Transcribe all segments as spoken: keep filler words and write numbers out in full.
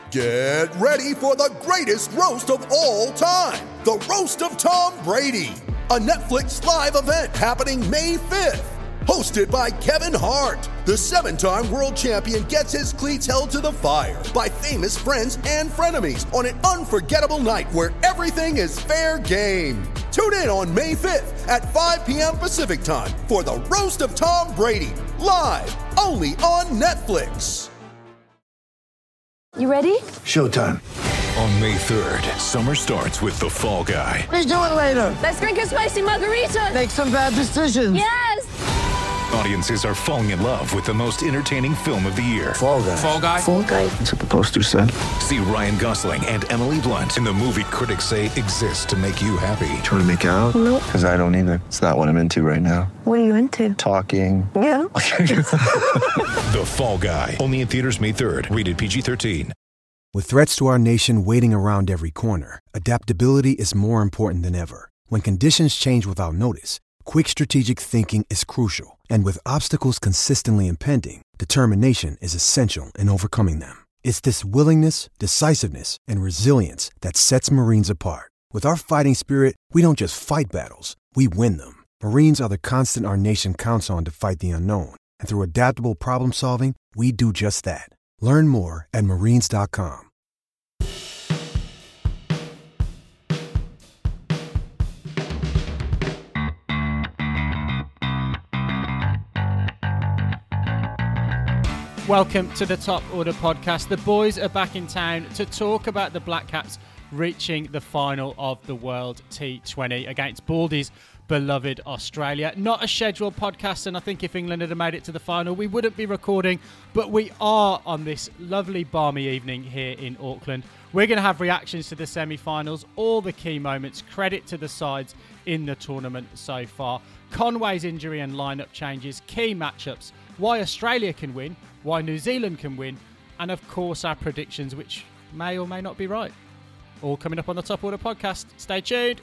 Get ready for the greatest roast of all time, the Roast of Tom Brady, a Netflix live event happening May fifth. Hosted by Kevin Hart, the seven-time world champion gets his cleats held to the fire by famous friends and frenemies on an unforgettable night where everything is fair game. Tune in on May fifth at five p.m. Pacific time for the Roast of Tom Brady, live only on Netflix. You ready? Showtime. On May third, summer starts with The Fall Guy. Let's do it later. Let's drink a spicy margarita. Make some bad decisions. Yes! Audiences are falling in love with the most entertaining film of the year. Fall Guy. Fall Guy? Fall Guy. That's what the poster said. See Ryan Gosling and Emily Blunt in the movie critics say exists to make you happy. Trying to make it out? Nope. Because I don't either. It's not what I'm into right now. What are you into? Talking. Yeah. The Fall Guy. Only in theaters May third. Rated P G thirteen. With threats to our nation waiting around every corner, adaptability is more important than ever. When conditions change without notice, quick strategic thinking is crucial. And with obstacles consistently impending, determination is essential in overcoming them. It's this willingness, decisiveness, and resilience that sets Marines apart. With our fighting spirit, we don't just fight battles, we win them. Marines are the constant our nation counts on to fight the unknown. And through adaptable problem solving, we do just that. Learn more at marines dot com. Welcome to the Top Order podcast. The boys are back in town to talk about the Black Caps reaching the final of the World T twenty against Baldy's beloved Australia. Not a scheduled podcast, and I think if England had made it to the final, we wouldn't be recording, but we are on this lovely balmy evening here in Auckland. We're going to have reactions to the semi-finals, all the key moments, credit to the sides in the tournament so far, Conway's injury and lineup changes, key matchups, why Australia can win, why New Zealand can win, and of course our predictions, which may or may not be right. All coming up on the Top Order podcast. Stay tuned.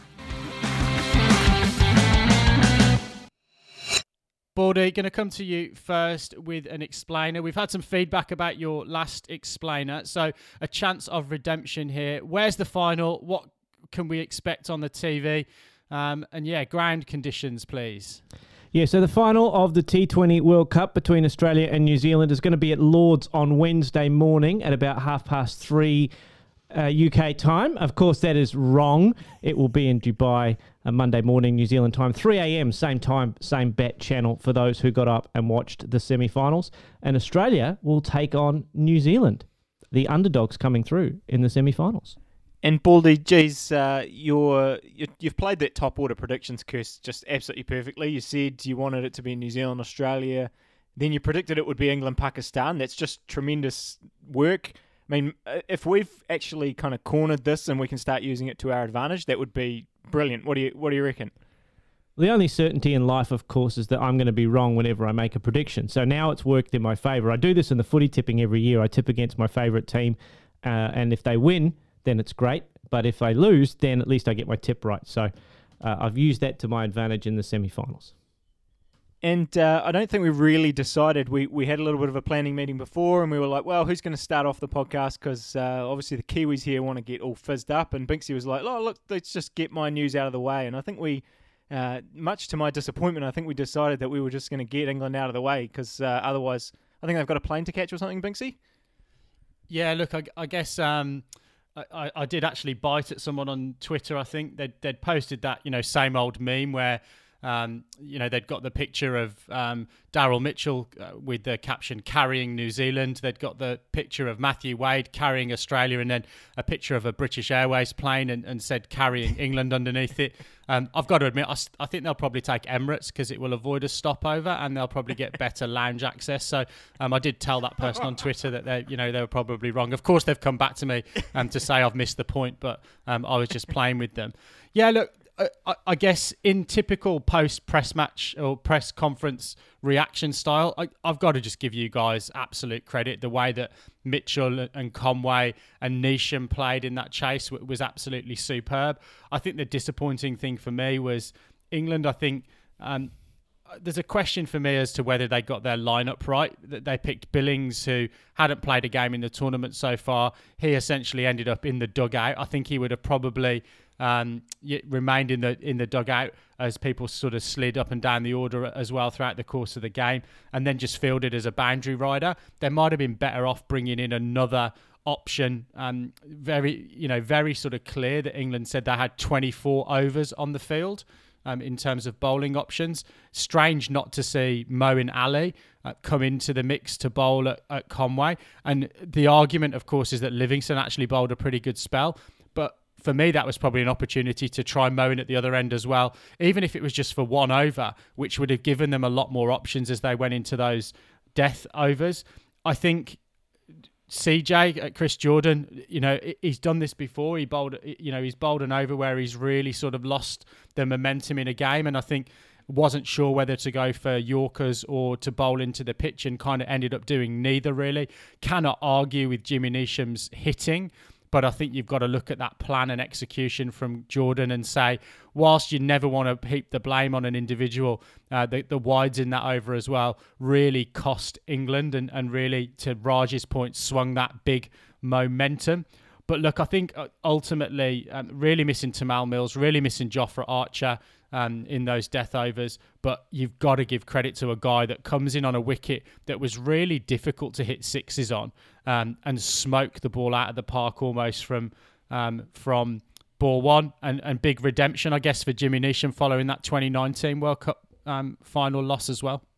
Baldy, going to come to you first with an explainer. We've had some feedback about your last explainer, so a chance of redemption here. Where's the final? What can we expect on the T V? Um, and yeah, ground conditions, please. Yeah, so the final of the T twenty World Cup between Australia and New Zealand is going to be at Lords on Wednesday morning at about half past three uh, U K time. Of course, that is wrong. It will be in Dubai uh, Monday morning, New Zealand time, three a.m, same time, same bet channel for those who got up and watched the semi-finals. And Australia will take on New Zealand, the underdogs coming through in the semi-finals. And Baldy, geez, uh, you're, you, you've played that top order predictions curse just absolutely perfectly. You said you wanted it to be New Zealand, Australia. Then you predicted it would be England, Pakistan. That's just tremendous work. I mean, if we've actually kind of cornered this and we can start using it to our advantage, that would be brilliant. What do you What do you reckon? The only certainty in life, of course, is that I'm going to be wrong whenever I make a prediction. So now it's worked in my favour. I do this in the footy tipping every year. I tip against my favourite team, uh, and if they win, then it's great. But if I lose, then at least I get my tip right. So uh, I've used that to my advantage in the semi-finals. And uh, I don't think we really decided. We we had a little bit of a planning meeting before, and we were like, well, who's going to start off the podcast? Because uh, obviously the Kiwis here want to get all fizzed up. And Binksy was like, oh, look, let's just get my news out of the way. And I think we, uh, much to my disappointment, I think we decided that we were just going to get England out of the way because uh, otherwise I think they've got a plane to catch or something, Binksy? Yeah, look, I, I guess... Um... I, I did actually bite at someone on Twitter. I think they'd, they'd posted that, you know, same old meme where, um, you know, they'd got the picture of um, Daryl Mitchell uh, with the caption carrying New Zealand. They'd got the picture of Matthew Wade carrying Australia and then a picture of a British Airways plane and, and said carrying England underneath it. Um, I've got to admit, I, I think they'll probably take Emirates because it will avoid a stopover and they'll probably get better lounge access. So um, I did tell that person on Twitter that they, you know, they were probably wrong. Of course, they've come back to me um, to say I've missed the point, but um, I was just playing with them. Yeah, look, I, I guess in typical post-press match or press conference reaction style, I, I've got to just give you guys absolute credit. The way that Mitchell and Conway and Neesham played in that chase was absolutely superb. I think the disappointing thing for me was England, I think, um, there's a question for me as to whether they got their lineup right. That they picked Billings, who hadn't played a game in the tournament so far. He essentially ended up in the dugout. I think he would have probably um, remained in the in the dugout as people sort of slid up and down the order as well throughout the course of the game, and then just fielded as a boundary rider. They might have been better off bringing in another option. Um, very, you know, very sort of clear that England said they had twenty-four overs on the field. Um, in terms of bowling options. Strange not to see Moeen Ali uh, come into the mix to bowl at, at Conway. And the argument, of course, is that Livingston actually bowled a pretty good spell. But for me, that was probably an opportunity to try Moeen at the other end as well, even if it was just for one over, which would have given them a lot more options as they went into those death overs. I think C J, Chris Jordan, you know, he's done this before. He bowled, you know, he's bowled an over where he's really sort of lost the momentum in a game, and I think wasn't sure whether to go for Yorkers or to bowl into the pitch, and kind of ended up doing neither really. Cannot argue with Jimmy Neesham's hitting, but I think you've got to look at that plan and execution from Jordan and say, whilst you never want to heap the blame on an individual, uh, the, the wides in that over as well really cost England and, and really, to Raj's point, swung that big momentum. But look, I think ultimately um, really missing Tamal Mills, really missing Jofra Archer um, in those death overs. But you've got to give credit to a guy that comes in on a wicket that was really difficult to hit sixes on um, and smoke the ball out of the park almost from um, from ball one. And, and big redemption, I guess, for Jimmy Neesham following that twenty nineteen World Cup um, final loss as well.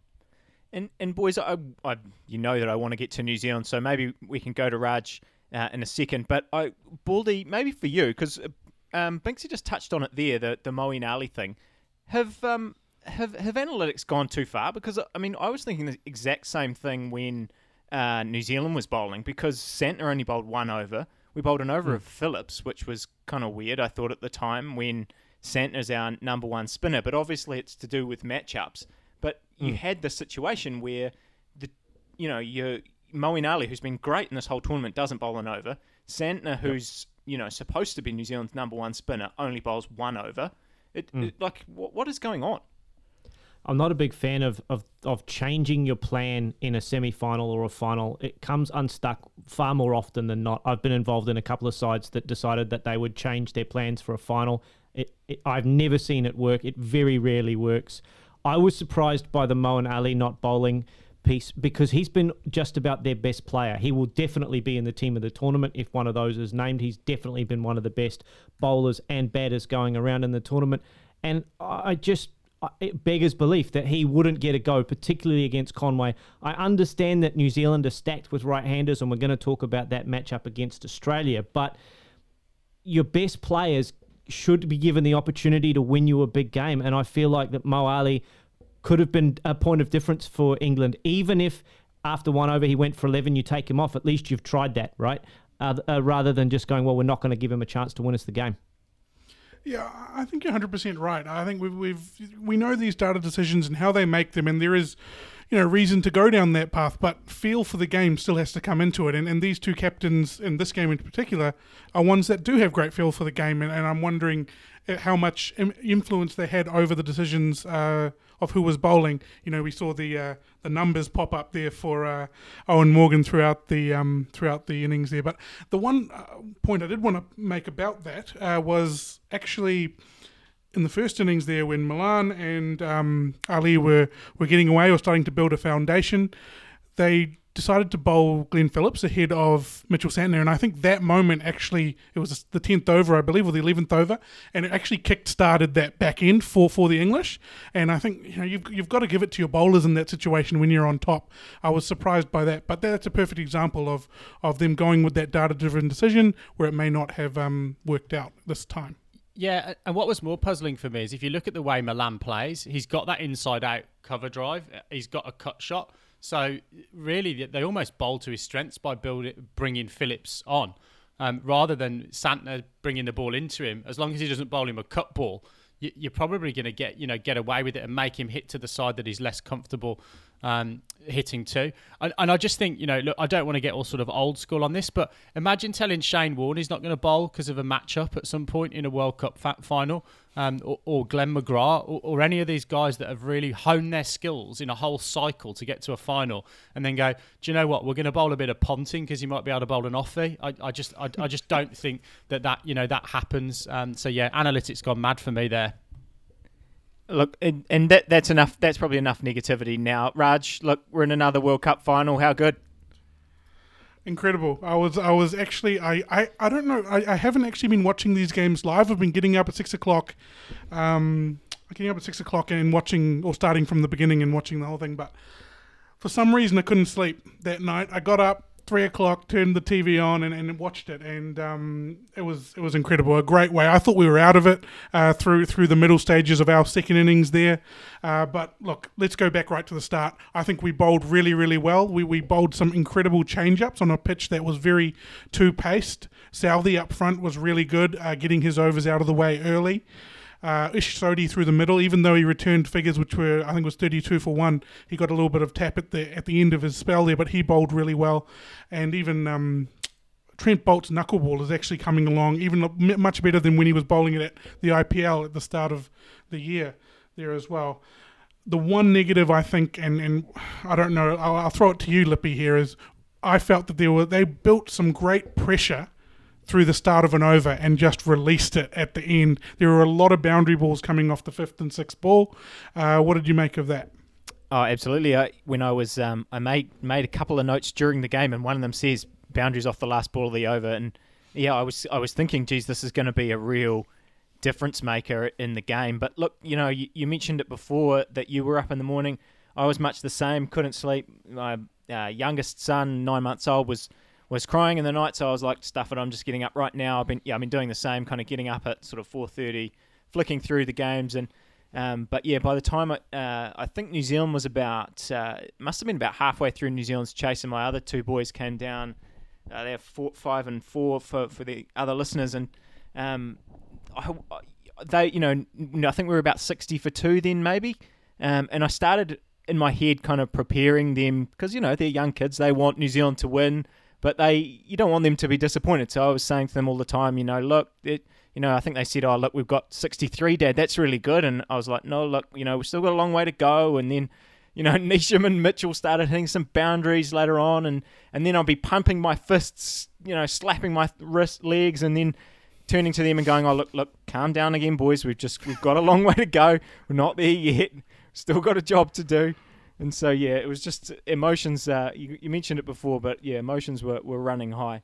And and boys, I, I you know that I want to get to New Zealand, so maybe we can go to Raj uh, in a second. But I, Baldy, maybe for you, because um, Binksy just touched on it there, the the Moeen Ali thing. Have um have have analytics gone too far? Because I mean, I was thinking the exact same thing when uh, New Zealand was bowling, because Santner only bowled one over. We bowled an over mm. of Phillips, which was kind of weird, I thought, at the time, when Santner's our number one spinner. But obviously, it's to do with matchups. But you mm. had this situation where, the you know, your Moeen Ali, who's been great in this whole tournament, doesn't bowl an over. Santner, who's, you know, supposed to be New Zealand's number one spinner, only bowls one over. It, mm. it like, what, what is going on? I'm not a big fan of, of, of changing your plan in a semi-final or a final. It comes unstuck far more often than not. I've been involved in a couple of sides that decided that they would change their plans for a final. It, it, I've never seen it work. It very rarely works. I was surprised by the Moeen Ali not bowling piece, because he's been just about their best player. He will definitely be in the team of the tournament if one of those is named. He's definitely been one of the best bowlers and batters going around in the tournament. And I just... it beggars belief that he wouldn't get a go, particularly against Conway. I understand that New Zealand are stacked with right-handers, and we're going to talk about that matchup against Australia, but your best players should be given the opportunity to win you a big game, and I feel like that Mo Ali could have been a point of difference for England. Even if after one over he went for eleven, you take him off, at least you've tried that, right? Uh, uh, rather than just going, well, we're not going to give him a chance to win us the game. Yeah, I think you're one hundred percent right. I think we've, we've we know these data decisions and how they make them, and there is, you know, reason to go down that path, but feel for the game still has to come into it. And, and these two captains in this game in particular are ones that do have great feel for the game, and, and I'm wondering how much influence they had over the decisions uh, of who was bowling. You know, we saw the uh, the numbers pop up there for uh, Owen Morgan throughout the um, throughout the innings there. But the one uh, point I did want to make about that uh, was actually in the first innings there, when Milan and um, Ali were, were getting away or starting to build a foundation, they decided to bowl Glenn Phillips ahead of Mitchell Santner, and I think that moment actually, it was the tenth over, I believe, or the eleventh over, and it actually kick-started that back end for, for the English. And I think, you know, you've you've got to give it to your bowlers in that situation when you're on top. I was surprised by that, but that's a perfect example of, of them going with that data-driven decision where it may not have um, worked out this time. Yeah, and what was more puzzling for me is if you look at the way Milan plays, he's got that inside-out cover drive, he's got a cut shot. So really, they almost bowl to his strengths by building, bringing Phillips on, um, rather than Santner bringing the ball into him. As long as he doesn't bowl him a cut ball, you, you're probably going to get you know get away with it and make him hit to the side that he's less comfortable Um, hitting two. And, and I just think, you know, look, I don't want to get all sort of old school on this, but imagine telling Shane Warne he's not going to bowl because of a matchup at some point in a World Cup fa- final, um, or, or Glenn McGrath, or, or any of these guys that have really honed their skills in a whole cycle to get to a final, and then go, do you know what, we're going to bowl a bit of Ponting because you might be able to bowl an offie. I, I just I, I just don't think that, that, you know, that happens. Um, so, yeah, analytics gone mad for me there. Look, and, and that that's enough. That's probably enough negativity now. Raj, look, we're in another World Cup final. How good? Incredible. I was I was actually, I, I, I don't know, I, I haven't actually been watching these games live. I've been getting up at six o'clock, um, getting up at six o'clock and watching, or starting from the beginning and watching the whole thing. But for some reason I couldn't sleep that night. I got up, three o'clock, turned the T V on and, and watched it, and um, it was it was incredible. A great way. I thought we were out of it uh, through through the middle stages of our second innings there. Uh, but look, let's go back right to the start. I think we bowled really, really well. We we bowled some incredible change-ups on a pitch that was very two-paced. Southey up front was really good, uh, getting his overs out of the way early. Uh, Ish Sodhi through the middle, even though he returned figures which were, I think, was thirty-two for one. He got a little bit of tap at the at the end of his spell there, but he bowled really well. And even um, Trent Bolt's knuckleball is actually coming along, even much better than when he was bowling it at the I P L at the start of the year there as well. The one negative, I think, and, and I don't know, I'll, I'll throw it to you, Lippy, here, is I felt that there were they built some great pressure through the start of an over and just released it at the end. There were a lot of boundary balls coming off the fifth and sixth ball. Uh, what did you make of that? Oh, absolutely. I, when I was, um, I made made a couple of notes during the game, and one of them says boundaries off the last ball of the over. And yeah, I was I was thinking, geez, this is going to be a real difference maker in the game. But look, you know, you, you mentioned it before that you were up in the morning. I was much the same. Couldn't sleep. My uh, youngest son, nine months old, was. was crying in the night, so I was like, stuff it, I'm just getting up right now. I've been yeah, I've been doing the same, kind of getting up at sort of four thirty, flicking through the games, and um, but yeah, by the time I, uh, I think New Zealand was about, uh, must have been about halfway through New Zealand's chase, and my other two boys came down. Uh, they're four, five and four for, for the other listeners, and um, I, they, you know, I think we were about sixty for two then maybe, um, and I started in my head kind of preparing them because you know they're young kids, they want New Zealand to win. But they, you don't want them to be disappointed. So I was saying to them all the time, you know, look, it, you know, I think they said, oh, look, we've got sixty-three, Dad. That's really good. And I was like, no, look, you know, we've still got a long way to go. And then, you know, Neesham and Mitchell started hitting some boundaries later on. And, and then I'll be pumping my fists, you know, slapping my wrist, legs, and then turning to them and going, oh, look, look, calm down again, boys. We've just, we've got a long way to go. We're not there yet. Still got a job to do. And so, yeah, it was just emotions. Uh, you, you mentioned it before, but yeah, emotions were, were running high.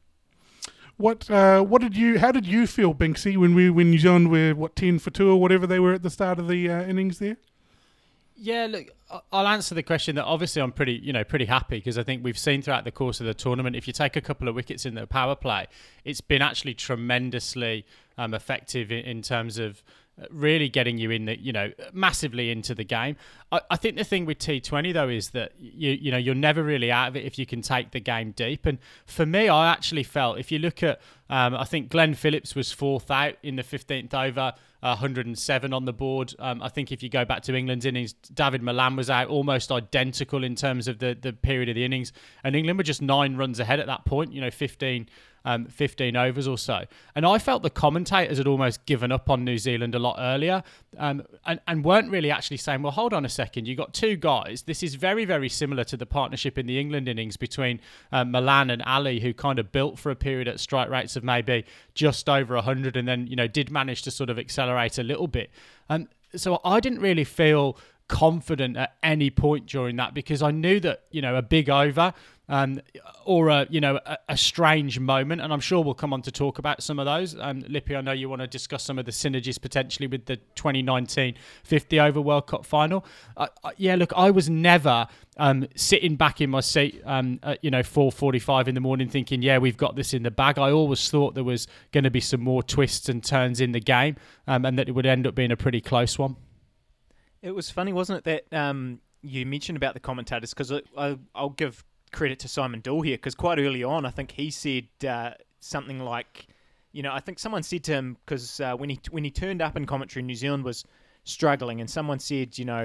What uh, what did you? How did you feel, Binksy, when we when New Zealand were what ten for two or whatever they were at the start of the uh, innings there? Yeah, look, I'll answer the question that obviously I'm pretty, you know, pretty happy because I think we've seen throughout the course of the tournament, if you take a couple of wickets in the power play, it's been actually tremendously um, effective in, in terms of really getting you in the, you know, massively into the game. I, I think the thing with T twenty though is that you you know you're never really out of it if you can take the game deep. And for me, I actually felt if you look at, um, I think Glenn Phillips was fourth out in the fifteenth over, one hundred seven on the board. Um, I think if you go back to England's innings, David Milan was out almost identical in terms of the the period of the innings, and England were just nine runs ahead at that point. You know, fifteen. Um, fifteen overs or so. And I felt the commentators had almost given up on New Zealand a lot earlier um, and, and weren't really actually saying, well, hold on a second, you got two guys. This is very, very similar to the partnership in the England innings between um, Milan and Ali, who kind of built for a period at strike rates of maybe just over one hundred and then, you know, did manage to sort of accelerate a little bit. Um, so I didn't really feel confident at any point during that because I knew that, you know, a big over um, or a, you know, a, a strange moment, and I'm sure we'll come on to talk about some of those. Um, Lippy, I know you want to discuss some of the synergies potentially with the twenty nineteen fifty over World Cup final. Uh, uh, yeah, look, I was never um, sitting back in my seat, um, at, you know, four forty-five in the morning thinking, yeah, we've got this in the bag. I always thought there was going to be some more twists and turns in the game, um, and that it would end up being a pretty close one. It was funny, wasn't it, that um, you mentioned about the commentators, because I'll give credit to Simon Doull here, because quite early on, I think he said uh, something like, you know, I think someone said to him, because uh, when he when he turned up in commentary, New Zealand was struggling, and someone said, you know,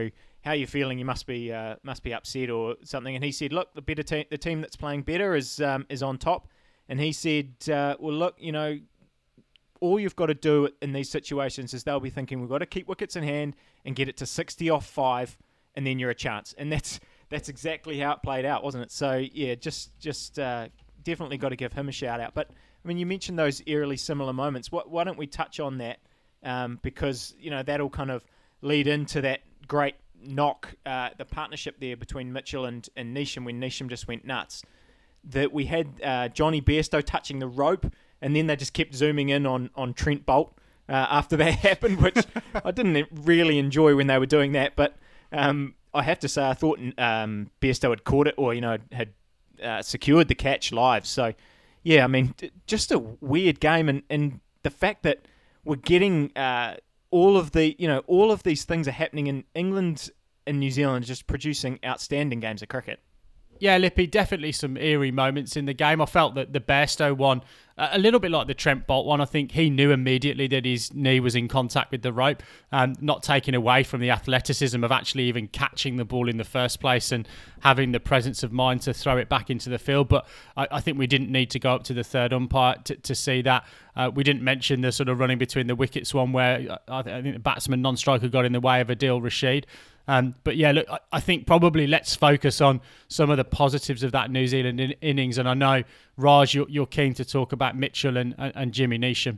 how are you feeling? You must be uh, must be upset or something. And he said, look, the better team, the team that's playing better is um, is on top. And he said, uh, well, look, you know, all you've got to do in these situations is they'll be thinking, we've got to keep wickets in hand and get it to sixty off five, and then you're a chance. And that's that's exactly how it played out, wasn't it? So, yeah, just just uh, definitely got to give him a shout-out. But, I mean, you mentioned those eerily similar moments. Why, why don't we touch on that? Um, because, you know, that'll kind of lead into that great knock, uh, the partnership there between Mitchell and, and Neesham when Neesham just went nuts. That we had uh, Johnny Bairstow touching the rope, and then they just kept zooming in on, on Trent Boult uh, after that happened, which I didn't really enjoy when they were doing that. But um, I have to say, I thought um, Bairstow had caught it, or you know, had uh, secured the catch live. So, yeah, I mean, just a weird game, and, and the fact that we're getting uh, all of the, you know, all of these things are happening in England and New Zealand, just producing outstanding games of cricket. Yeah, Lippy, definitely some eerie moments in the game. I felt that the Bairstow one, uh, a little bit like the Trent Boult one, I think he knew immediately that his knee was in contact with the rope, and not taking away from the athleticism of actually even catching the ball in the first place and having the presence of mind to throw it back into the field. But I, I think we didn't need to go up to the third umpire to, to see that. Uh, we didn't mention the sort of running between the wickets one where I, I think the batsman non-striker got in the way of Adil Rashid. Um, but yeah, look, I, I think probably let's focus on some of the positives of that New Zealand in, innings. And I know, Raj, you're, you're keen to talk about Mitchell and, and, and Jimmy Neesham.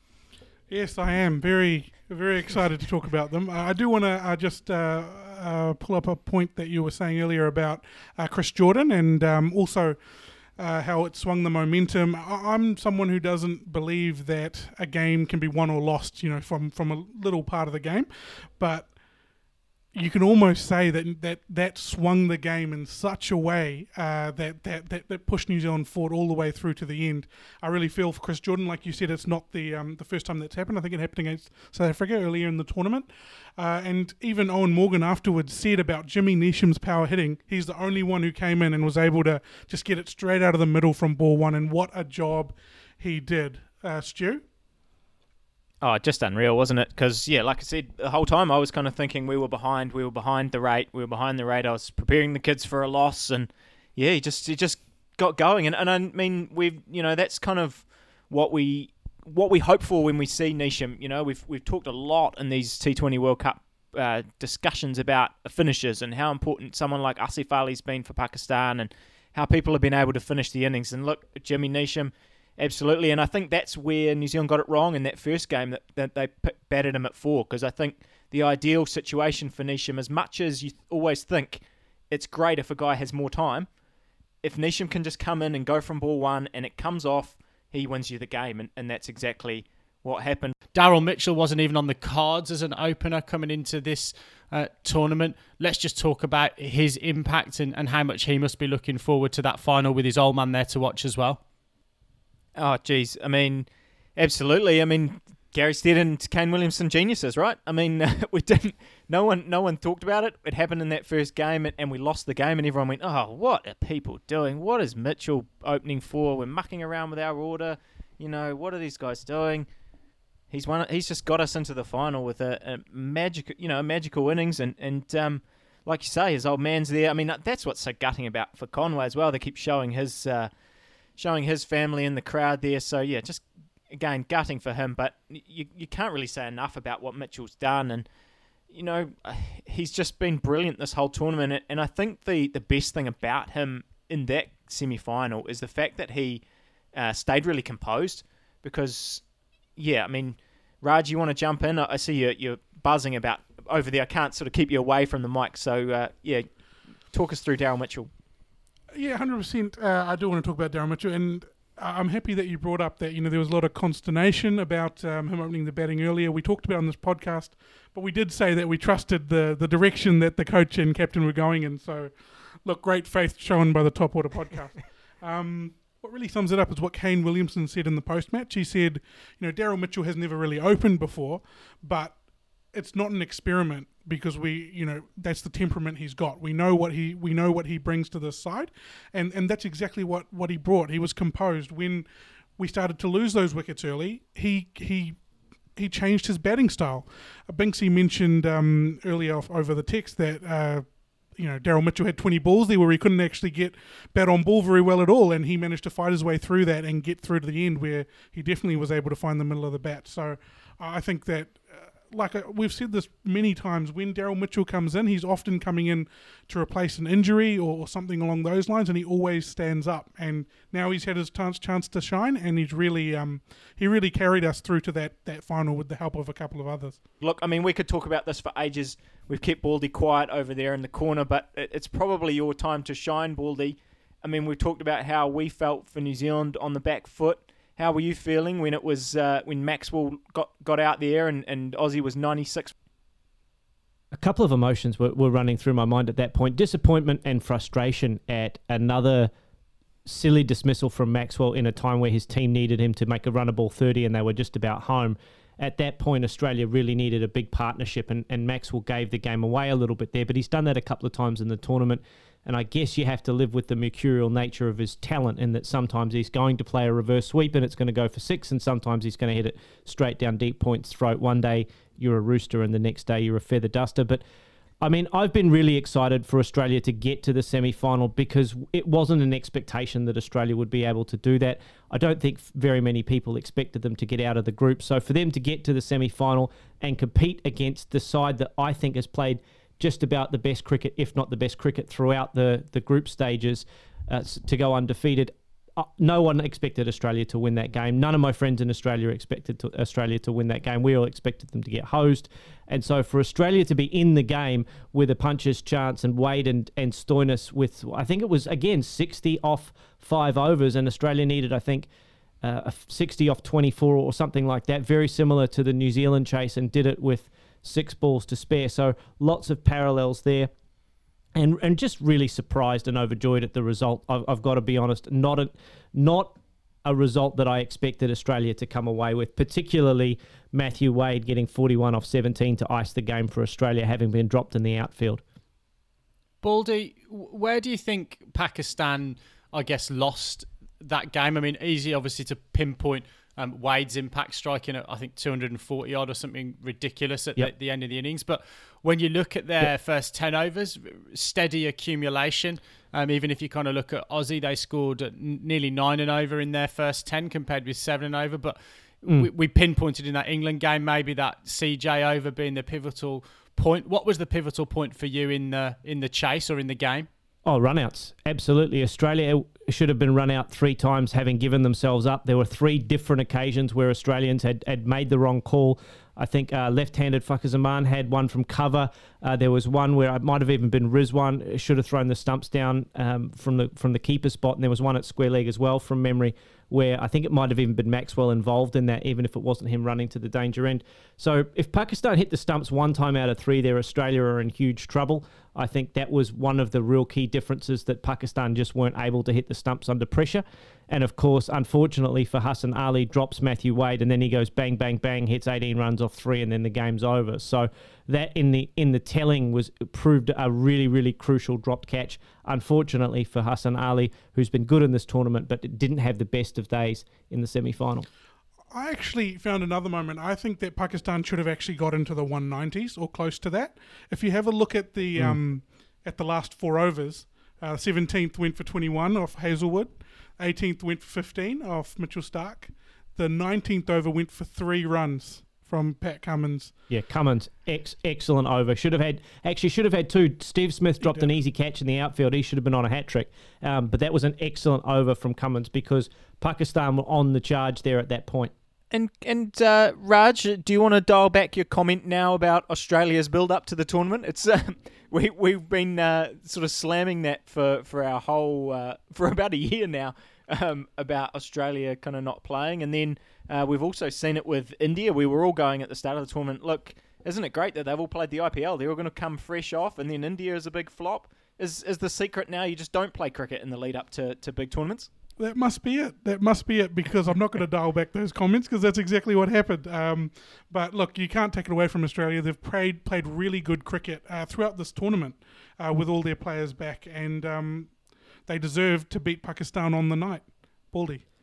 Yes, I am very, very excited to talk about them. Uh, I do want to uh, just uh, uh, pull up a point that you were saying earlier about uh, Chris Jordan, and um, also uh, how it swung the momentum. I- I'm someone who doesn't believe that a game can be won or lost, you know, from, from a little part of the game, but you can almost say that that, that swung the game in such a way uh, that, that, that that pushed New Zealand forward all the way through to the end. I really feel for Chris Jordan. Like you said, it's not the um, the first time that's happened. I think it happened against South Africa earlier in the tournament. Uh, and even Owen Morgan afterwards said about Jimmy Neesham's power hitting, he's the only one who came in and was able to just get it straight out of the middle from ball one, and what a job he did. Uh, Stu? Oh, just unreal, wasn't it? Because, yeah, like I said, the whole time I was kind of thinking we were behind, we were behind the rate, we were behind the rate. I was preparing the kids for a loss, and yeah, he just he just got going. And, and I mean, we've you know that's kind of what we what we hope for when we see Neesham. You know, we've we've talked a lot in these T twenty World Cup uh, discussions about finishers and how important someone like Asif Ali's been for Pakistan, and how people have been able to finish the innings. And look, Jimmy Neesham. Absolutely, and I think that's where New Zealand got it wrong in that first game, that, that they p- batted him at four, because I think the ideal situation for Neesham, as much as you th- always think it's great if a guy has more time, if Neesham can just come in and go from ball one and it comes off, he wins you the game, and, and that's exactly what happened. Daryl Mitchell wasn't even on the cards as an opener coming into this uh, tournament. Let's just talk about his impact and, and how much he must be looking forward to that final with his old man there to watch as well. Oh, geez. I mean, absolutely. I mean, Gary Stead and Kane Williamson geniuses, right? I mean, we didn't. No one, no one talked about it. It happened in that first game, and, and we lost the game. And everyone went, "Oh, what are people doing? What is Mitchell opening for? We're mucking around with our order. You know, what are these guys doing?" He's won. He's just got us into the final with a, a magic, you know, a magical innings, and and um, like you say, his old man's there. I mean, that's what's so gutting about for Conway as well. They keep showing his. Uh, Showing his family in the crowd there. So, yeah, just, again, gutting for him. But you you can't really say enough about what Mitchell's done. And, you know, he's just been brilliant this whole tournament. And I think the, the best thing about him in that semi-final is the fact that he uh, stayed really composed. Because, yeah, I mean, Raj, you want to jump in? I see you, you're buzzing about over there. I can't sort of keep you away from the mic. So, uh, yeah, talk us through Daryl Mitchell. Yeah, one hundred percent. Uh, I do want to talk about Daryl Mitchell, and I'm happy that you brought up that, you know, there was a lot of consternation about um, him opening the batting earlier. We talked about it on this podcast, but we did say that we trusted the, the direction that the coach and captain were going in. So, look, great faith shown by the Top Order podcast. um, what really sums it up is what Kane Williamson said in the post-match. He said, you know, Daryl Mitchell has never really opened before, but it's not an experiment, because we, you know, that's the temperament he's got. We know what he, we know what he brings to this side, and, and that's exactly what, what he brought. He was composed when we started to lose those wickets early. He he he changed his batting style. Uh, Binksy mentioned um, earlier off, over the text that uh, you know Daryl Mitchell had twenty balls there where he couldn't actually get bat on ball very well at all, and he managed to fight his way through that and get through to the end where he definitely was able to find the middle of the bat. So uh, I think that, uh, like uh, we've said this many times, when Daryl Mitchell comes in, he's often coming in to replace an injury or, or something along those lines, and he always stands up. And now he's had his chance chance to shine, and he's really um, he really carried us through to that, that final with the help of a couple of others. Look, I mean, we could talk about this for ages. We've kept Baldy quiet over there in the corner, but it, it's probably your time to shine, Baldy. I mean, we've talked about how we felt for New Zealand on the back foot. How were you feeling when it was uh, when Maxwell got, got out there and, and Aussie was ninety-six? A couple of emotions were, were running through my mind at that point. Disappointment and frustration at another silly dismissal from Maxwell in a time where his team needed him to make a run of ball thirty and they were just about home. At that point, Australia really needed a big partnership, and, and Maxwell gave the game away a little bit there, but he's done that a couple of times in the tournament, and I guess you have to live with the mercurial nature of his talent in that sometimes he's going to play a reverse sweep and it's going to go for six, and sometimes he's going to hit it straight down deep point's throat. One day you're a rooster and the next day you're a feather duster, but I mean, I've been really excited for Australia to get to the semi-final because it wasn't an expectation that Australia would be able to do that. I don't think very many people expected them to get out of the group. So for them to get to the semi-final and compete against the side that I think has played just about the best cricket, if not the best cricket throughout the, the group stages, uh, to go undefeated, Uh, no one expected Australia to win that game. None of my friends in Australia expected to, Australia to win that game. We all expected them to get hosed. And so for Australia to be in the game with a puncher's chance and Wade and, and Stoinis with, I think it was, again, sixty off five overs, and Australia needed, I think, uh, a sixty off twenty-four or something like that, very similar to the New Zealand chase, and did it with six balls to spare. So lots of parallels there. And and just really surprised and overjoyed at the result. I've, I've got to be honest, not a, not a result that I expected Australia to come away with, particularly Matthew Wade getting forty-one off seventeen to ice the game for Australia, having been dropped in the outfield. Baldy, where do you think Pakistan, I guess, lost that game? I mean, easy obviously to pinpoint um, Wade's impact striking at, I think, two hundred forty odd or something ridiculous at yep. the, the end of the innings. But when you look at their yep. first ten overs, steady accumulation. Um, even if you kind of look at Aussie, they scored at n- nearly nine and over in their first ten compared with seven and over. But mm. we, we pinpointed in that England game maybe that C J over being the pivotal point. What was the pivotal point for you in the in the chase or in the game? Oh, runouts. Absolutely. Australia should have been run out three times, having given themselves up. There were three different occasions where Australians had, had made the wrong call. I think uh, left-handed Fakhar Zaman had one from cover. Uh, there was one where it might have even been Rizwan, should have thrown the stumps down um, from the from the keeper spot. And there was one at square leg as well from memory, where I think it might have even been Maxwell involved in that, even if it wasn't him running to the danger end. So if Pakistan hit the stumps one time out of three there, Australia are in huge trouble. I think that was one of the real key differences, that Pakistan just weren't able to hit the stumps under pressure. And of course, unfortunately for Hassan Ali, drops Matthew Wade, and then he goes bang, bang, bang, hits eighteen runs off three, and then the game's over. So that in the in the telling was proved a really, really crucial dropped catch. Unfortunately for Hassan Ali, who's been good in this tournament, but didn't have the best of days in the semi-final. I actually found another moment. I think that Pakistan should have actually got into the one nineties or close to that. If you have a look at the mm. um, at the last four overs, uh, seventeenth went for twenty-one off Hazelwood, eighteenth went for fifteen off Mitchell Starc, the nineteenth over went for three runs from Pat Cummins. Yeah, Cummins, ex- excellent over. Should have had actually should have had two. Steve Smith dropped an easy catch in the outfield. He should have been on a hat trick. Um, but that was an excellent over from Cummins because Pakistan were on the charge there at that point. And and uh, Raj, do you want to dial back your comment now about Australia's build up to the tournament? It's uh, we we've been uh, sort of slamming that for for our whole uh, for about a year now um, about Australia kind of not playing, and then uh, we've also seen it with India. We were all going at the start of the tournament. Look, isn't it great that they've all played the I P L? They're all going to come fresh off, and then India is a big flop. Is is the secret now? You just don't play cricket in the lead up to, to big tournaments? That must be it. That must be it, because I'm not going to dial back those comments, because that's exactly what happened. Um, but look, you can't take it away from Australia. They've played played really good cricket uh, throughout this tournament uh, with all their players back, and um, they deserve to beat Pakistan on the night. Baldy.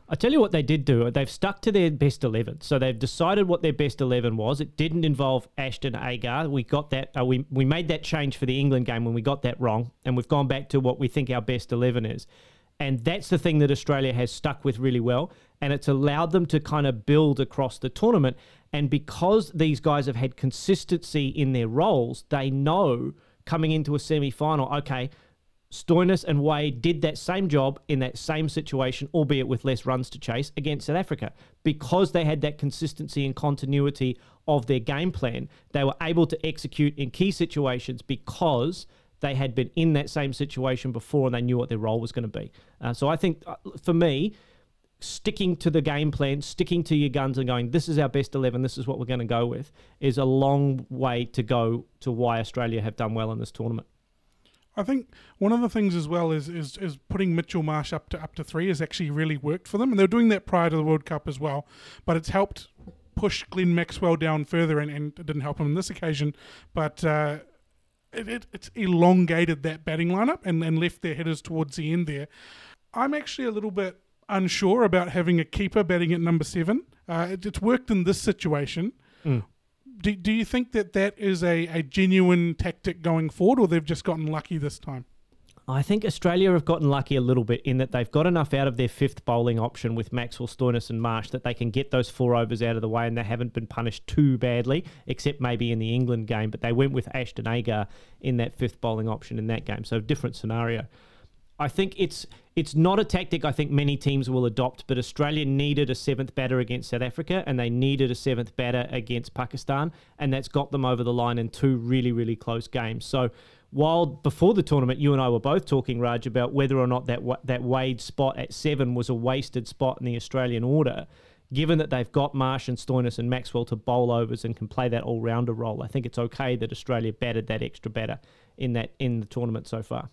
I tell you what they did do. They've stuck to their best eleven. So they've decided what their best eleven was. It didn't involve Ashton Agar. We got that. Uh, we we made that change for the England game when we got that wrong, and we've gone back to what we think our best eleven is. And that's the thing that Australia has stuck with really well, and it's allowed them to kind of build across the tournament. And because these guys have had consistency in their roles, they know coming into a semi-final, okay, Stoinis and Wade did that same job in that same situation, albeit with less runs to chase, against South Africa. Because they had that consistency and continuity of their game plan, they were able to execute in key situations because they had been in that same situation before and they knew what their role was going to be. Uh, so I think, uh, for me, sticking to the game plan, sticking to your guns and going, this is our best eleven, this is what we're going to go with, is a long way to go to why Australia have done well in this tournament. I think one of the things as well is, is is putting Mitchell Marsh up to up to three has actually really worked for them, and they were doing that prior to the World Cup as well. But it's helped push Glenn Maxwell down further, and, and it didn't help him on this occasion. But uh, it, it it's elongated that batting lineup and, and left their hitters towards the end there. I'm actually a little bit unsure about having a keeper batting at number seven. Uh, it, it's worked in this situation. Mm. Do, do you think that that is a, a genuine tactic going forward, or they've just gotten lucky this time? I think Australia have gotten lucky a little bit in that they've got enough out of their fifth bowling option with Maxwell, Stoinis and Marsh that they can get those four overs out of the way, and they haven't been punished too badly, except maybe in the England game. But they went with Ashton Agar in that fifth bowling option in that game, so different scenario. I think it's it's not a tactic I think many teams will adopt, but Australia needed a seventh batter against South Africa and they needed a seventh batter against Pakistan, and that's got them over the line in two really, really close games. So while before the tournament you and I were both talking, Raj, about whether or not that that Wade spot at seven was a wasted spot in the Australian order, given that they've got Marsh and Stoinis and Maxwell to bowl overs and can play that all-rounder role, I think it's okay that Australia batted that extra batter in that in the tournament so far.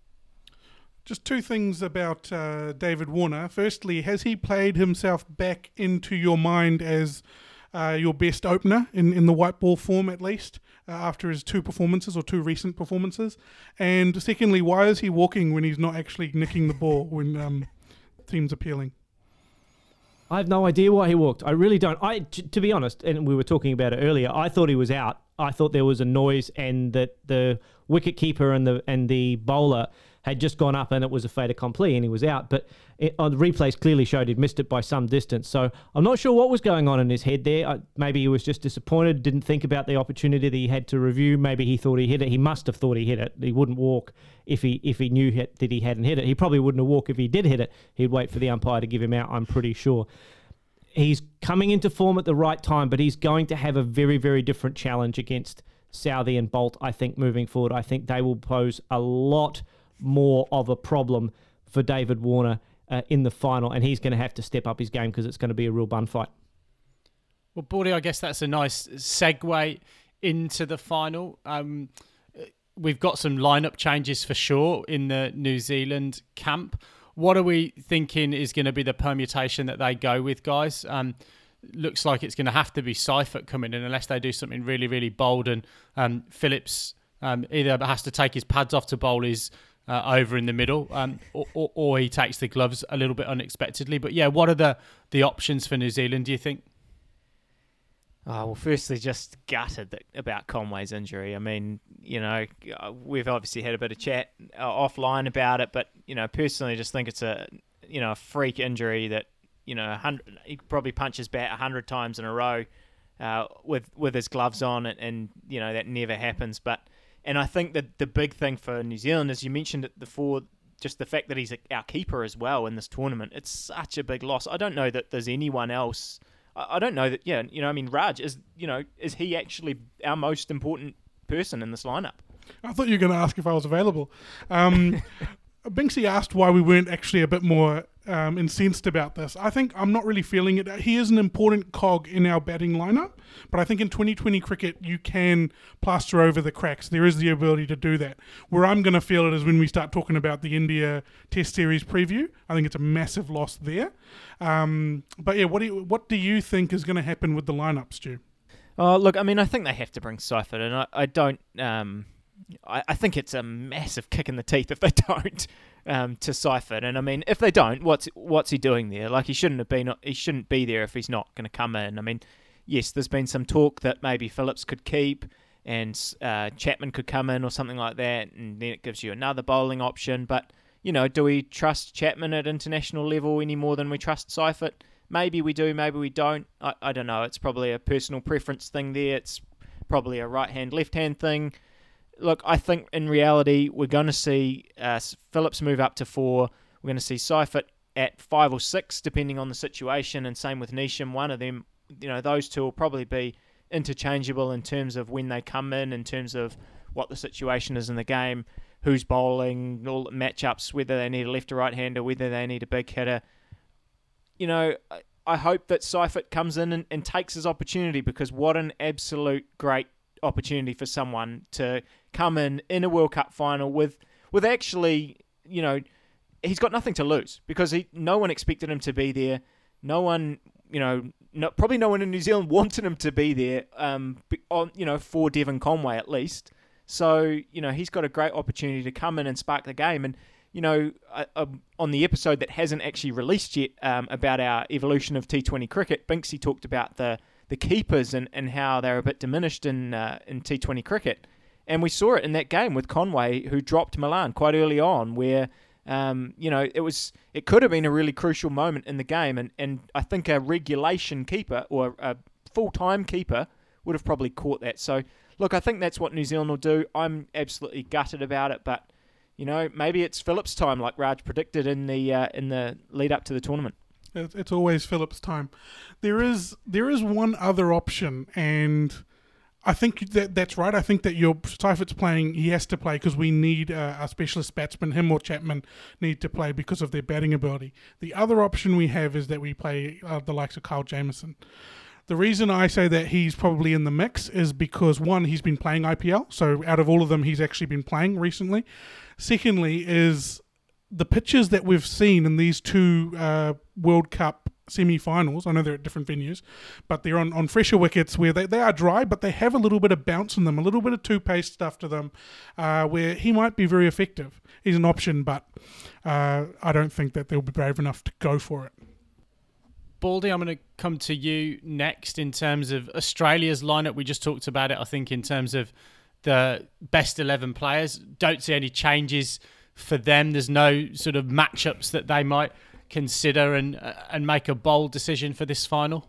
Just two things about uh, David Warner. Firstly, has he played himself back into your mind as uh, your best opener in, in the white ball form, at least, uh, after his two performances or two recent performances? And secondly, why is he walking when he's not actually nicking the ball when um, team's appealing? I have no idea why he walked. I really don't. I, t- to be honest, and we were talking about it earlier, I thought he was out. I thought there was a noise and that the wicket keeper and the and the bowler had just gone up and it was a fait accompli and he was out. But it, on the replays clearly showed he'd missed it by some distance. So I'm not sure what was going on in his head there. I, maybe he was just disappointed, didn't think about the opportunity that he had to review. Maybe he thought he hit it. He must have thought he hit it. He wouldn't walk if he if he knew hit, that he hadn't hit it. He probably wouldn't have walked if he did hit it. He'd wait for the umpire to give him out, I'm pretty sure. He's coming into form at the right time, but he's going to have a very, very different challenge against Southee and Bolt, I think, moving forward. I think they will pose a lot more of a problem for David Warner uh, in the final, and he's going to have to step up his game because it's going to be a real bun fight. Well, Baldy, I guess that's a nice segue into the final. Um, we've got some lineup changes for sure in the New Zealand camp. What are we thinking is going to be the permutation that they go with, guys? Um, looks like it's going to have to be Seifert coming in unless they do something really, really bold, and um, Phillips um, either has to take his pads off to bowl his uh, over in the middle, um, or, or, or he takes the gloves a little bit unexpectedly. But yeah, what are the, the options for New Zealand, do you think? Oh, well, firstly, just gutted that, about Conway's injury. I mean, you know, we've obviously had a bit of chat uh, offline about it, but, you know, personally I just think it's a, you know, a freak injury that, you know, he probably punches bat a hundred times in a row uh, with with his gloves on, and, and, you know, that never happens. But, and I think that the big thing for New Zealand, as you mentioned it before, just the fact that he's our keeper as well in this tournament, it's such a big loss. I don't know that there's anyone else. I don't know that, yeah, you know, I mean, Raj, is, you know, is he actually our most important person in this lineup? I thought you were going to ask if I was available. Um, Binksy asked why we weren't actually a bit more um, incensed about this. I think I'm not really feeling it. He is an important cog in our batting lineup, but I think in twenty twenty cricket you can plaster over the cracks. There is the ability to do that. Where I'm going to feel it is when we start talking about the India Test Series preview. I think it's a massive loss there. Um, but yeah, what do you, what do you think is going to happen with the lineup, Stu? Oh, look, I mean, I think they have to bring Seifert, and I, I don't, um, I, I think it's a massive kick in the teeth if they don't um, to Seifert. And I mean, if they don't, what's what's he doing there? Like he shouldn't have been. He shouldn't be there if he's not going to come in. I mean, yes, there's been some talk that maybe Phillips could keep and uh, Chapman could come in or something like that, and then it gives you another bowling option. But you know, do we trust Chapman at international level any more than we trust Seifert? Maybe we do, maybe we don't. I, I don't know. It's probably a personal preference thing there. It's probably a right-hand, left-hand thing. Look, I think in reality, we're going to see uh, Phillips move up to four. We're going to see Seifert at five or six, depending on the situation, and same with Neesham. One of them, you know, those two will probably be interchangeable in terms of when they come in, in terms of what the situation is in the game, who's bowling, all the matchups, whether they need a left or right-hander, whether they need a big hitter. You know, I hope that Seifert comes in and, and takes his opportunity, because what an absolute great opportunity for someone to come in in a World Cup final with with actually, you know, he's got nothing to lose, because he no one expected him to be there. No one, you know, no, probably no one in New Zealand wanted him to be there, um, on, you know, for Devon Conway at least. So, you know, he's got a great opportunity to come in and spark the game. And, you know, uh, uh, on the episode that hasn't actually released yet um, about our evolution of T twenty cricket, Binksy talked about the the keepers and, and how they're a bit diminished in uh, in T twenty cricket. And we saw it in that game with Conway, who dropped Milan quite early on, where, um, you know, it was it could have been a really crucial moment in the game. And, and I think a regulation keeper or a full-time keeper would have probably caught that. So, look, I think that's what New Zealand will do. I'm absolutely gutted about it, but, you know, maybe it's Phillips' time, like Raj predicted in the uh, in the lead up to the tournament. It's always Phillips' time. There is there is one other option, and I think that that's right. I think that your Seifert's playing. He has to play because we need uh, a specialist batsman. Him or Chapman need to play because of their batting ability. The other option we have is that we play uh, the likes of Kyle Jamieson. The reason I say that he's probably in the mix is because, one, he's been playing I P L, so out of all of them, he's actually been playing recently. Secondly is the pitches that we've seen in these two uh, World Cup semi-finals. I know they're at different venues, but they're on, on fresher wickets where they, they are dry, but they have a little bit of bounce in them, a little bit of two-pace stuff to them, uh, where he might be very effective. He's an option, but uh, I don't think that they'll be brave enough to go for it. Baldy, I'm going to come to you next in terms of Australia's lineup. We just talked about it, I think, in terms of the best eleven players. Don't see any changes for them. There's no sort of matchups that they might consider and uh, and make a bold decision for this final.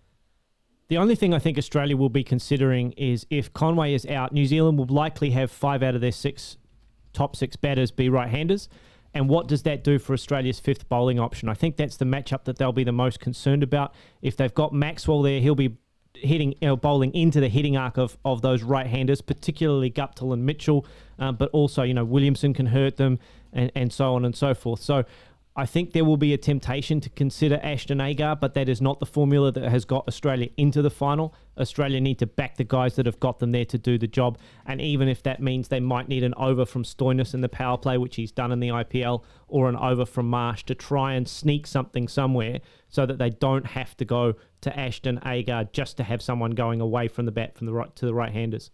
The only thing I think Australia will be considering is if Conway is out, New Zealand will likely have five out of their six top six batters be right-handers. And what does that do for Australia's fifth bowling option? I think that's the matchup that they'll be the most concerned about. If they've got Maxwell there, he'll be hitting, you know, bowling into the hitting arc of, of those right-handers, particularly Guptill and Mitchell, um, but also, you know, Williamson can hurt them and, and so on and so forth. So I think there will be a temptation to consider Ashton Agar, but that is not the formula that has got Australia into the final. Australia need to back the guys that have got them there to do the job. And even if that means they might need an over from Stoinis in the power play, which he's done in the I P L, or an over from Marsh to try and sneak something somewhere so that they don't have to go to Ashton Agar just to have someone going away from the bat from the right to the right-handers.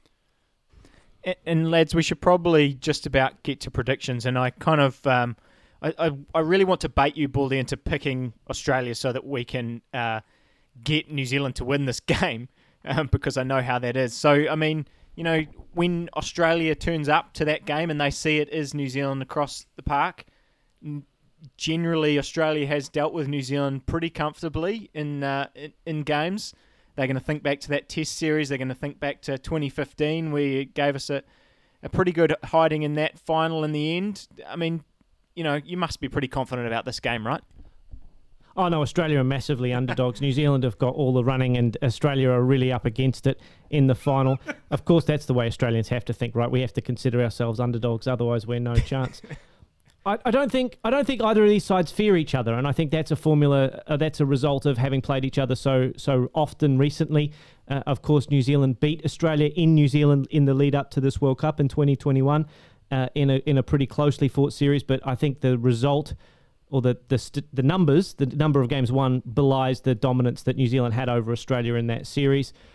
And, and lads, we should probably just about get to predictions. And I kind of... Um, I, I, I really want to bait you, Baldy, into picking Australia so that we can uh, get New Zealand to win this game, um, because I know how that is. So, I mean, you know, when Australia turns up to that game and they see it is New Zealand across the park, generally Australia has dealt with New Zealand pretty comfortably in uh, in, in games. They're going to think back to that Test series. They're going to think back to twenty fifteen, where you gave us a, a pretty good hiding in that final in the end. I mean, you know, you must be pretty confident about this game, right? Oh, no, Australia are massively underdogs. New Zealand have got all the running and Australia are really up against it in the final. Of course, that's the way Australians have to think, right? We have to consider ourselves underdogs, otherwise we're no chance. I, I don't think I don't think either of these sides fear each other, and I think that's a formula, uh, that's a result of having played each other so so often recently. Uh, of course, New Zealand beat Australia in New Zealand in the lead up to this World Cup in twenty twenty-one. Uh, in a in a pretty closely fought series, but I think the result or the the st- the numbers, the number of games won, belies the dominance that New Zealand had over Australia in that series.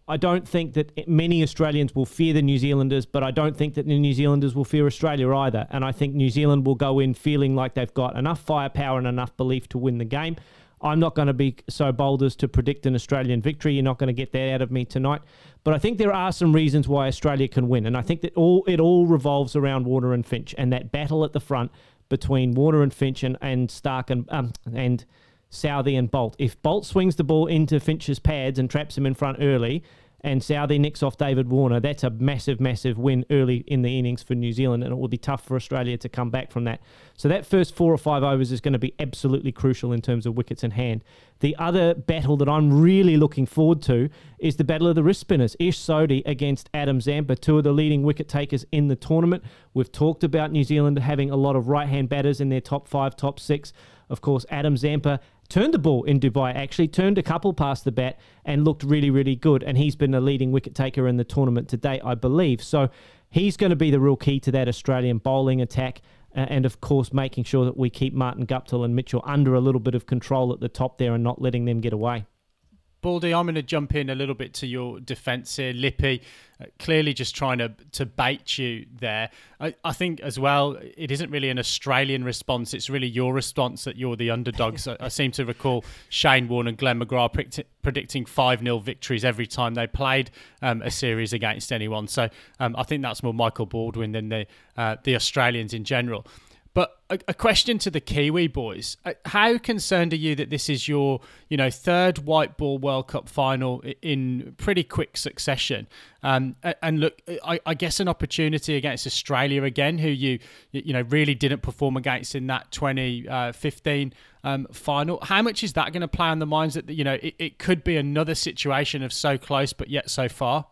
I don't think that many Australians will fear the New Zealanders, but I don't think that the New Zealanders will fear Australia either. And I think New Zealand will go in feeling like they've got enough firepower and enough belief to win the game. I'm not going to be so bold as to predict an Australian victory. You're not going to get that out of me tonight. But I think there are some reasons why Australia can win. And I think that all it all revolves around Warner and Finch and that battle at the front between Warner and Finch and, and Stark and um, and Southee and Bolt. If Bolt swings the ball into Finch's pads and traps him in front early, and Southee nicks off David Warner, that's a massive, massive win early in the innings for New Zealand, and it will be tough for Australia to come back from that. So that first four or five overs is going to be absolutely crucial in terms of wickets in hand. The other battle that I'm really looking forward to is the battle of the wrist spinners. Ish Sodhi against Adam Zampa, two of the leading wicket takers in the tournament. We've talked about New Zealand having a lot of right-hand batters in their top five, top six. Of course, Adam Zampa turned the ball in Dubai, actually turned a couple past the bat and looked really, really good. And he's been a leading wicket taker in the tournament to date, I believe. So he's going to be the real key to that Australian bowling attack. Uh, and of course, making sure that we keep Martin Guptill and Mitchell under a little bit of control at the top there and not letting them get away. Baldy, I'm going to jump in a little bit to your defence here. Lippy, uh, clearly just trying to, to bait you there. I, I think as well, it isn't really an Australian response. It's really your response that you're the underdogs. I, I seem to recall Shane Warne and Glenn McGrath predict, predicting five nil victories every time they played um, a series against anyone. So um, I think that's more Michael Baldwin than the uh, the Australians in general. But a, a question to the Kiwi boys. How concerned are you that this is your, you know, third white ball World Cup final in pretty quick succession? Um, and look, I, I guess an opportunity against Australia again, who you, you know, really didn't perform against in that twenty fifteen um, final. How much is that going to play on the minds that, you know, it, it could be another situation of so close but yet so far?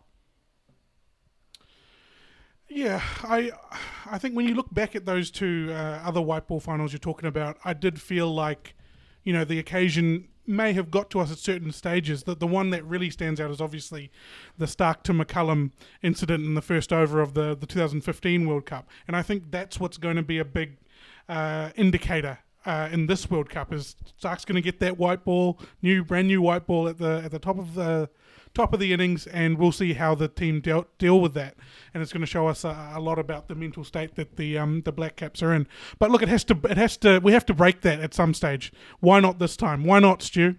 Yeah, I I think when you look back at those two uh, other white ball finals you're talking about, I did feel like, you know, the occasion may have got to us at certain stages. That the one that really stands out is obviously the Stark to McCullum incident in the first over of the, the two thousand fifteen World Cup. And I think that's what's going to be a big uh, indicator uh, in this World Cup, is Stark's going to get that white ball, new brand new white ball at the at the top of the top of the innings, and we'll see how the team deal, deal with that. And it's going to show us a, a lot about the mental state that the um, the Black Caps are in. But look, it has to it has to we have to break that at some stage. Why not this time? Why not, Stu?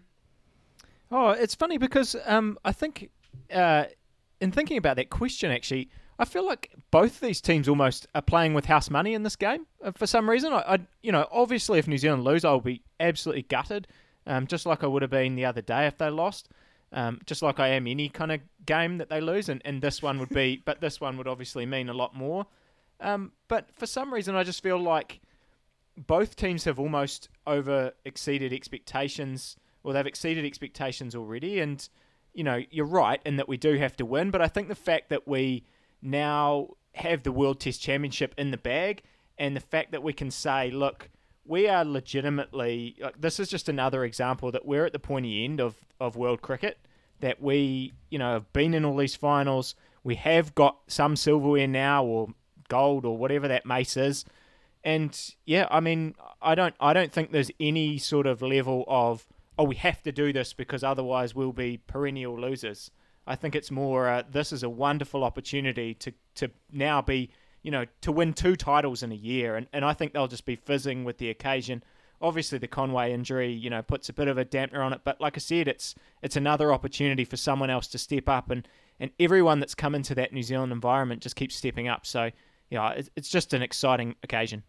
Oh, it's funny because um, I think uh, in thinking about that question, actually, I feel like both these teams almost are playing with house money in this game uh, for some reason. I, I, you know, obviously, if New Zealand lose, I'll be absolutely gutted, um, just like I would have been the other day if they lost. Um, just like I am any kind of game that they lose, and, and this one would be, but this one would obviously mean a lot more. Um, but for some reason, I just feel like both teams have almost over exceeded expectations, or they've exceeded expectations already. And, you know, you're right in that we do have to win, but I think the fact that we now have the World Test Championship in the bag, and the fact that we can say, look, we are legitimately, like, this is just another example that we're at the pointy end of, of world cricket, that we, you know, have been in all these finals. We have got some silverware now, or gold, or whatever that mace is. And yeah, I mean, I don't, I don't think there's any sort of level of, oh, we have to do this because otherwise we'll be perennial losers. I think it's more, uh, this is a wonderful opportunity to, to now be, you know, to win two titles in a year. And, and I think they'll just be fizzing with the occasion. Obviously, the Conway injury, you know, puts a bit of a dampener on it. But like I said, it's it's another opportunity for someone else to step up. And, and everyone that's come into that New Zealand environment just keeps stepping up. So, yeah, it's, it's just an exciting occasion.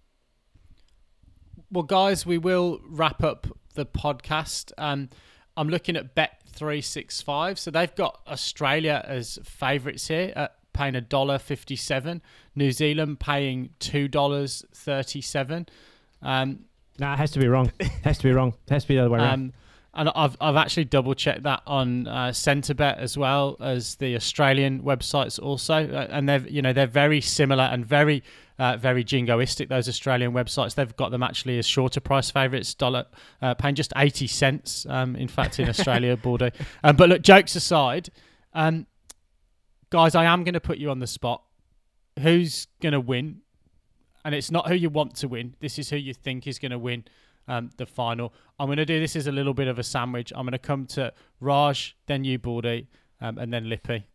Well, guys, we will wrap up the podcast. Um, I'm looking at Bet three sixty-five. So they've got Australia as favourites here at paying one dollar fifty-seven. New Zealand paying two dollars thirty-seven. Um, no, nah, it has to be wrong. It has to be wrong. It has to be the other way around. Um, and I've I've actually double checked that on uh, Centrebet as well as the Australian websites also, uh, and they're you know they're very similar and very uh, very jingoistic. Those Australian websites, they've got them actually as shorter price favourites, dollar uh, paying just eighty cents. Um, in fact, in Australia, Bordeaux. Um, but look, jokes aside, um, guys, I am going to put you on the spot. Who's going to win? And it's not who you want to win. This is who you think is going to win um, the final. I'm going to do this as a little bit of a sandwich. I'm going to come to Raj, then you, Baldy, um, and then Lippy.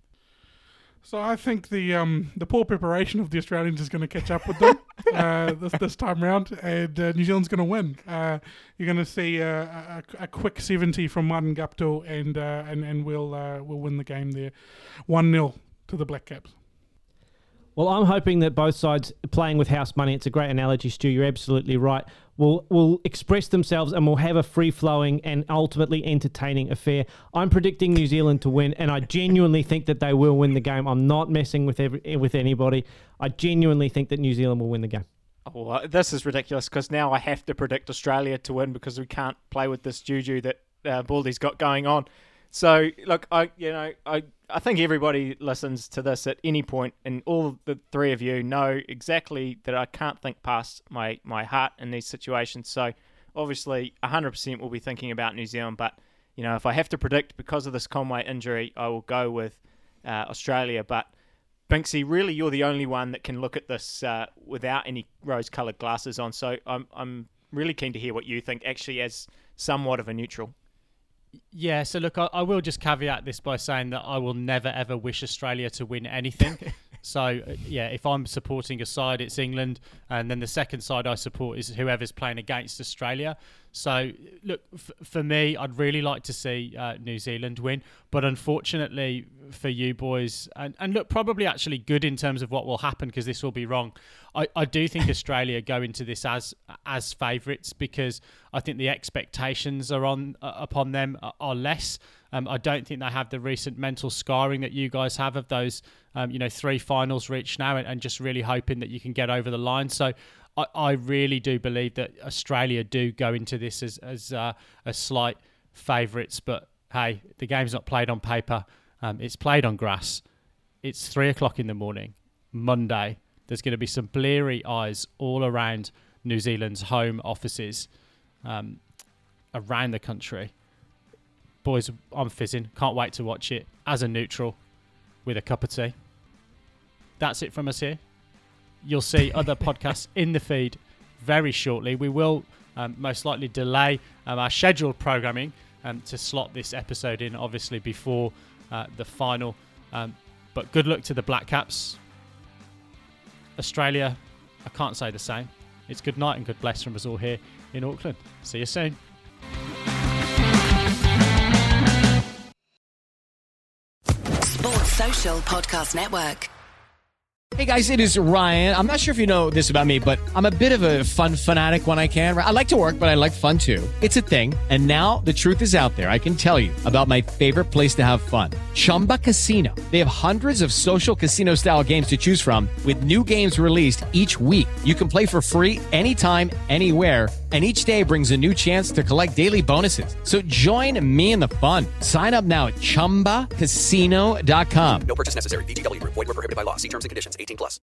So I think the um, the poor preparation of the Australians is going to catch up with them uh, this this time round, and uh, New Zealand's going to win. Uh, you're going to see uh, a, a quick seventy from Martin Guptill, and uh, and and we'll uh, we'll win the game there, one nil to the Black Caps. Well, I'm hoping that both sides playing with house money, it's a great analogy, Stu, you're absolutely right, will will express themselves and will have a free-flowing and ultimately entertaining affair. I'm predicting New Zealand to win, and I genuinely think that they will win the game. I'm not messing with every, with anybody. I genuinely think that New Zealand will win the game. Oh, well, this is ridiculous because now I have to predict Australia to win because we can't play with this juju that uh, Baldy's got going on. So, look, I you know, I, I think everybody listens to this at any point, and all the three of you know exactly that I can't think past my, my heart in these situations. So, obviously, one hundred percent will be thinking about New Zealand. But, you know, if I have to predict because of this Conway injury, I will go with uh, Australia. But, Binksy, really, you're the only one that can look at this uh, without any rose-coloured glasses on. So, I'm I'm really keen to hear what you think, actually, as somewhat of a neutral. Yeah, so look, I, I will just caveat this by saying that I will never ever wish Australia to win anything. So, uh, yeah, if I'm supporting a side, it's England, and then the second side I support is whoever's playing against Australia. So, look, f- for me, I'd really like to see uh, New Zealand win, but unfortunately for you boys, and, and look, probably actually good in terms of what will happen because this will be wrong. I, I do think Australia go into this as as favourites because I think the expectations are on uh, upon them are, are less. Um, I don't think they have the recent mental scarring that you guys have of those, um, you know, three finals reached now, and, and just really hoping that you can get over the line. So I, I really do believe that Australia do go into this as as uh, a slight favourites. But hey, the game's not played on paper; um, it's played on grass. It's three o'clock in the morning, Monday. There's going to be some bleary eyes all around New Zealand's home offices, um, around the country. Boys, I'm fizzing. Can't wait to watch it as a neutral with a cup of tea. That's it from us here. You'll see other podcasts in the feed very shortly. We will um, most likely delay um, our scheduled programming um, to slot this episode in, obviously, before uh, the final. Um, but good luck to the Black Caps. Australia, I can't say the same. It's good night and good bless from us all here in Auckland. See you soon. Sports Social Podcast Network. Hey guys, it is Ryan. I'm not sure if you know this about me, but I'm a bit of a fun fanatic when I can. I like to work, but I like fun too. It's a thing. And now the truth is out there. I can tell you about my favorite place to have fun. Chumba Casino. They have hundreds of social casino style games to choose from with new games released each week. You can play for free anytime, anywhere. And each day brings a new chance to collect daily bonuses. So join me in the fun. Sign up now at chumba casino dot com. No purchase necessary. V G W Group. Void where prohibited by law. See terms and conditions. eighteen plus.